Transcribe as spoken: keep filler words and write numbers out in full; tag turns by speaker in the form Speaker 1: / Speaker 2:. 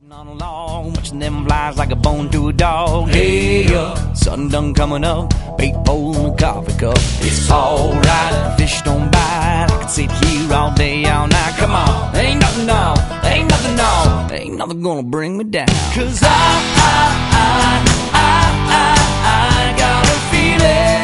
Speaker 1: On along, watching them flies like a bone to a dog. Hey, uh, sun done coming up, bait bowl and a coffee cup. It's alright, fish don't bite. I can sit here all day, all night. Come on, ain't nothing on, ain't nothing on, ain't nothing gonna bring me down. Cause I, I, I, I, I, I got a feeling.